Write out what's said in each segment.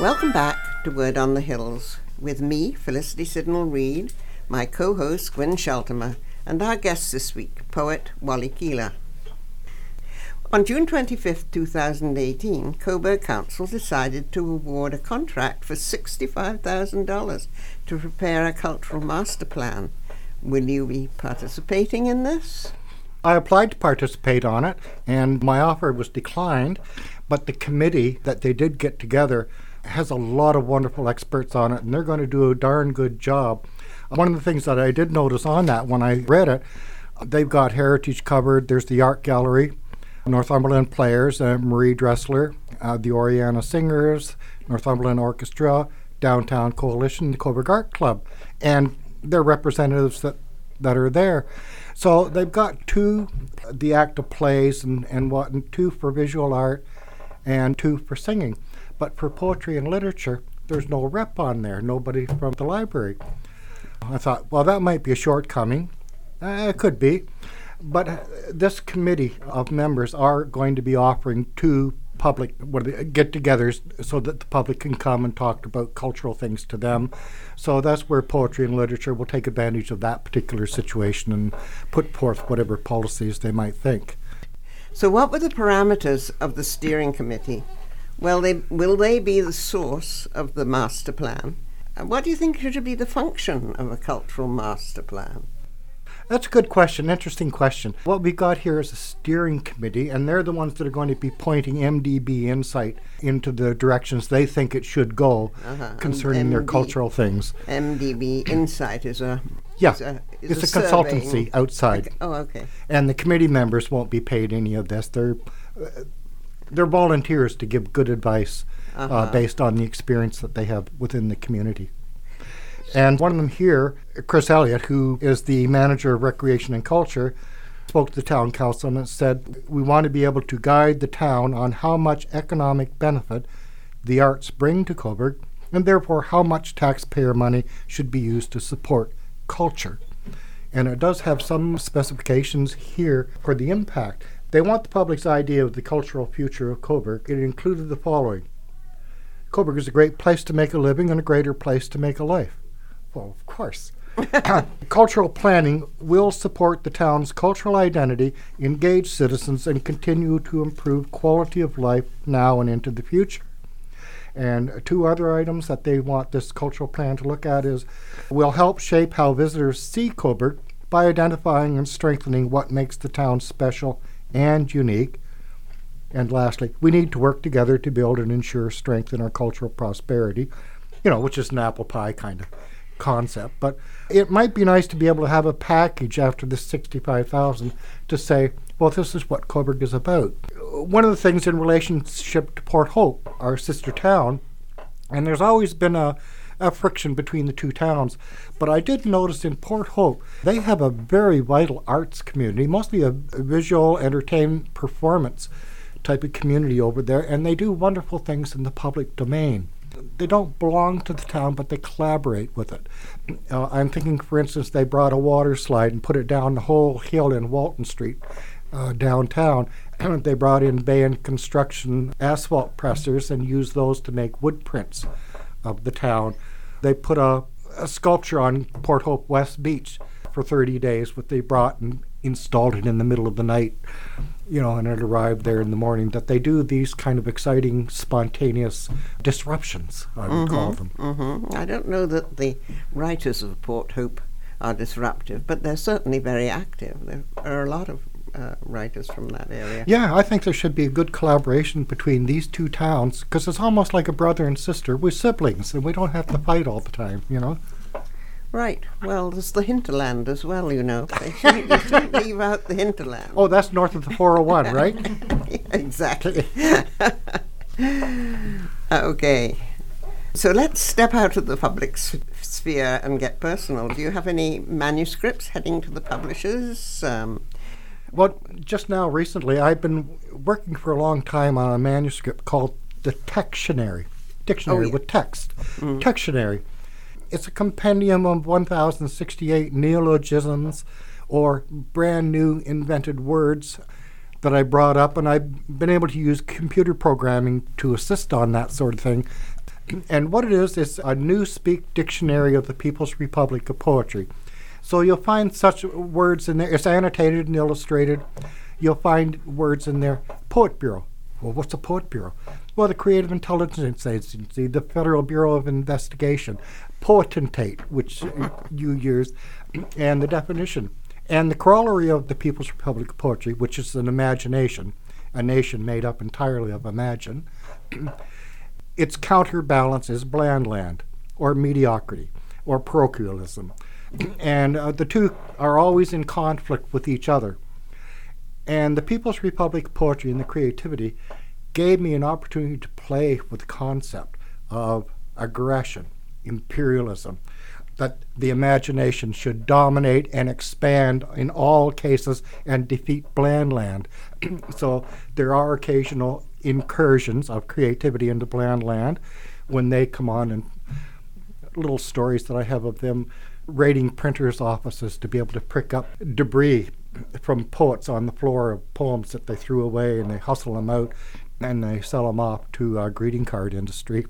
Welcome back to Word on the Hills with me, Felicity Sidnall-Reid, my co-host Gwyn Sheltimer, and our guest this week, poet Wally Keeler. On June 25, 2018, Coburg Council decided to award a contract for $65,000 to prepare a cultural master plan. Will you be participating in this? I applied to participate on it, and my offer was declined, but the committee that they did get together has a lot of wonderful experts on it, and they're going to do a darn good job. One of the things that I did notice on that when I read it, they've got heritage covered. There's the art gallery, Northumberland Players, Marie Dressler, the Oriana Singers, Northumberland Orchestra, Downtown Coalition, the Coburg Art Club, and their representatives that are there. So they've got two, the act of plays and two for visual art and two for singing. But for poetry and literature, there's no rep on there, nobody from the library. I thought, well, that might be a shortcoming. It could be. But this committee of members are going to be offering two public get-togethers so that the public can come and talk about cultural things to them. So that's where poetry and literature will take advantage of that particular situation and put forth whatever policies they might think. So what were the parameters of the steering committee? Well, will they be the source of the master plan? What do you think should be the function of a cultural master plan? That's a good question, interesting question. What we got here is a steering committee, and they're the ones that are going to be pointing MDB Insight into the directions they think it should go concerning their cultural things. MDB Insight is a... Yeah, it's a consultancy outside. Oh, okay. And the committee members won't be paid any of this. They're volunteers to give good advice based on the experience that they have within the community. And one of them here, Chris Elliott, who is the manager of Recreation and Culture, spoke to the town council and said, we want to be able to guide the town on how much economic benefit the arts bring to Coburg, and therefore how much taxpayer money should be used to support culture. And it does have some specifications here for the impact. They want the public's idea of the cultural future of Coburg. It included the following. Coburg is a great place to make a living and a greater place to make a life. Well, of course. Cultural planning will support the town's cultural identity, engage citizens, and continue to improve quality of life now and into the future. And two other items that they want this cultural plan to look at is will help shape how visitors see Coburg by identifying and strengthening what makes the town special and unique. And lastly, we need to work together to build and ensure strength in our cultural prosperity, which is an apple pie kind of concept. But it might be nice to be able to have a package after this $65,000 to say, well, this is what Coburg is about. One of the things in relationship to Port Hope, our sister town, and there's always been a friction between the two towns, but I did notice in Port Hope, they have a very vital arts community, mostly a visual entertainment performance type of community over there, and they do wonderful things in the public domain. They don't belong to the town, but they collaborate with it. I'm thinking, for instance, they brought a water slide and put it down the whole hill in Walton Street downtown. They brought in Bay and Construction asphalt pressers and used those to make wood prints of the town. They put a sculpture on Port Hope West Beach for 30 days, what they brought and installed it in the middle of the night, and it arrived there in the morning. That they do these kind of exciting, spontaneous disruptions, I would call them. Mm-hmm. I don't know that the writers of Port Hope are disruptive, but they're certainly very active. There are a lot of writers from that area. Yeah, I think there should be a good collaboration between these two towns, because it's almost like a brother and sister. We're siblings, and we don't have to fight all the time, Right. Well, there's the hinterland as well, you shouldn't leave out the hinterland. Oh, that's north of the 401, right? Yeah, exactly. Okay. So let's step out of the public sphere and get personal. Do you have any manuscripts heading to the publishers? Well, just now, recently, I've been working for a long time on a manuscript called the Textionary. Dictionary with text. Textionary. It's a compendium of 1,068 neologisms or brand new invented words that I brought up, and I've been able to use computer programming to assist on that sort of thing. And what it is a Newspeak Dictionary of the People's Republic of Poetry. So you'll find such words in there. It's annotated and illustrated. You'll find words in there. Poet Bureau. Well, what's a Poet Bureau? Well, the Creative Intelligence Agency, the Federal Bureau of Investigation, potentate, which you used, and the definition. And the corollary of the People's Republic of Poetry, which is an imagination, a nation made up entirely of imagine, its counterbalance is blandland, or mediocrity, or parochialism. And the two are always in conflict with each other. And the People's Republic of Poetry and the creativity gave me an opportunity to play with the concept of aggression, imperialism, that the imagination should dominate and expand in all cases and defeat blandland. So there are occasional incursions of creativity into blandland when they come on, and little stories that I have of them raiding printers' offices to be able to pick up debris from poets on the floor of poems that they threw away, and they hustle them out and they sell them off to our greeting card industry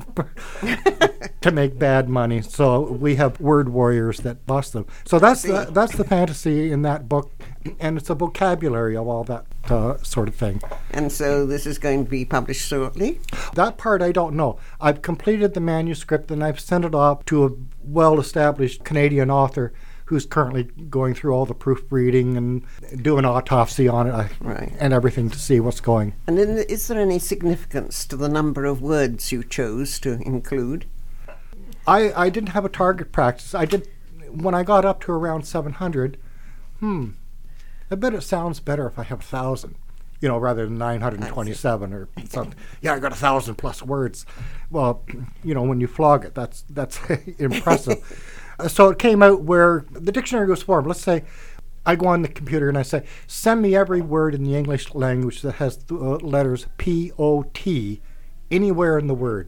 to make bad money. So we have word warriors that bust them. So that's the fantasy in that book, and it's a vocabulary of all that sort of thing. And so this is going to be published shortly? That part I don't know. I've completed the manuscript and I've sent it off to a well-established Canadian author who's currently going through all the proofreading and doing autopsy on it and everything to see what's going. And is there any significance to the number of words you chose to include? I didn't have a target practice. When I got up to around 700, I bet it sounds better if I have 1,000, rather than 927 or something. Yeah, I got 1,000 plus words. Well, when you flog it, that's impressive. So it came out where the dictionary was formed. Let's say I go on the computer and I say, send me every word in the English language that has the letters P-O-T anywhere in the word.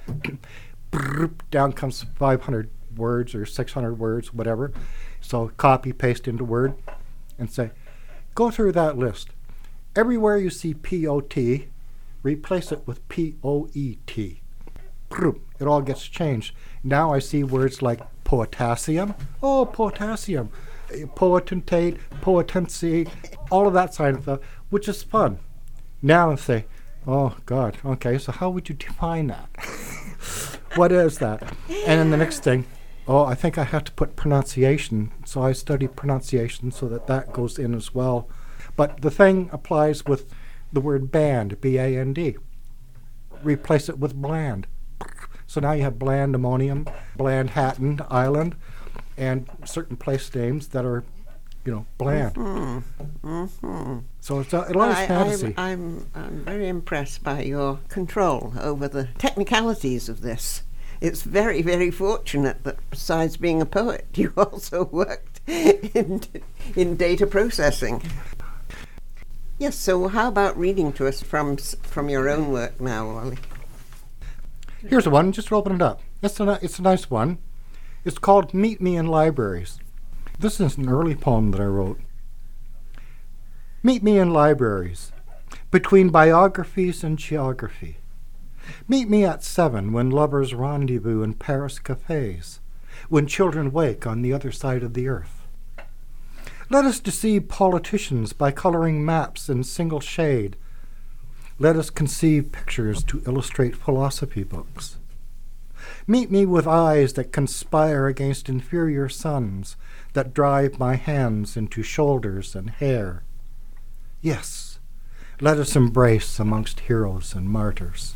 Down comes 500 words or 600 words, whatever. So copy, paste into Word, and say, go through that list. Everywhere you see P-O-T, replace it with P-O-E-T. It all gets changed. Now I see words like potassium. Oh, potassium. Potentate, potency, all of that side of stuff, which is fun. Now I say, oh, God, okay, so how would you define that? What is that? And then the next thing, I think I have to put pronunciation. So I study pronunciation so that goes in as well. But the thing applies with the word band, B-A-N-D. Replace it with bland. So now you have bland ammonium, bland Hatton Island, and certain place names that are, bland. So it's a lot of fantasy. I'm very impressed by your control over the technicalities of this. It's very, very fortunate that besides being a poet, you also worked in data processing. Yes, so how about reading to us from your own work now, Wally? Here's one, just open it up. It's a nice one. It's called Meet Me in Libraries. This is an early poem that I wrote. Meet me in libraries, between biographies and geography. Meet me at 7 when lovers rendezvous in Paris cafes, when children wake on the other side of the earth. Let us deceive politicians by coloring maps in single shade. Let us conceive pictures to illustrate philosophy books. Meet me with eyes that conspire against inferior suns, that drive my hands into shoulders and hair. Yes, let us embrace amongst heroes and martyrs.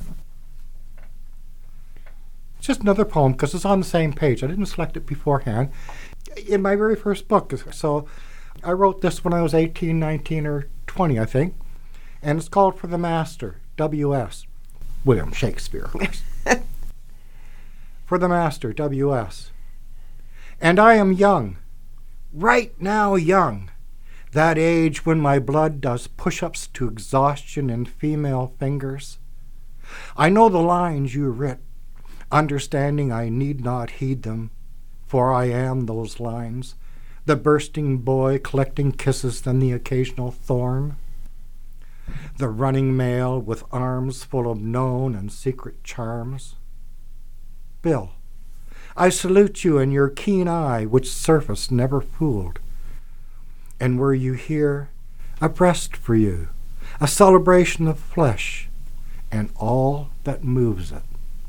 It's just another poem because it's on the same page. I didn't select it beforehand. In my very first book, so I wrote this when I was 18, 19, or 20, I think. And it's called For the Master, W.S. William Shakespeare, of course. For the Master, W.S. And I am young, right now young, that age when my blood does push-ups to exhaustion in female fingers. I know the lines you writ, understanding I need not heed them, for I am those lines, the bursting boy collecting kisses than the occasional thorn. The running male with arms full of known and secret charms. Bill. I salute you and your keen eye, which surface never fooled. And were you here, a breast for you, a celebration of flesh, and all that moves it.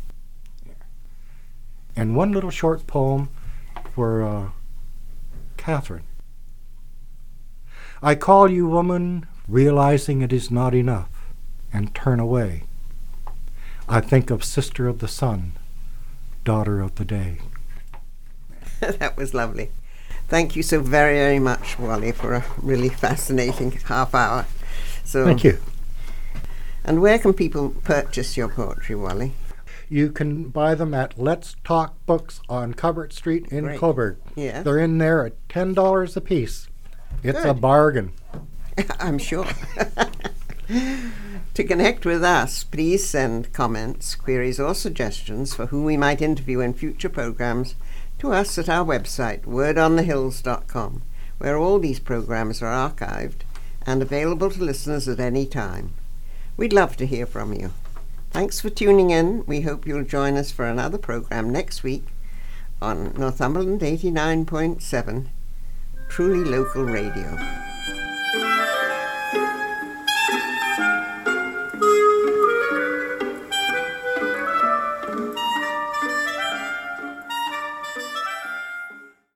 And one little short poem for Catherine. I call you woman, realizing it is not enough, and turn away. I think of sister of the sun, daughter of the day. That was lovely. Thank you so very, very much, Wally, for a really fascinating half hour. So, thank you. And where can people purchase your poetry, Wally? You can buy them at Let's Talk Books on Covert Street in Great. Coburg. Yeah. They're in there at $10 a piece. It's Good. a bargain. I'm sure. To connect with us, please send comments, queries or suggestions for who we might interview in future programs to us at our website, wordonthehills.com, where all these programs are archived and available to listeners at any time. We'd love to hear from you. Thanks for tuning in. We hope you'll join us for another program next week on Northumberland 89.7, truly local radio.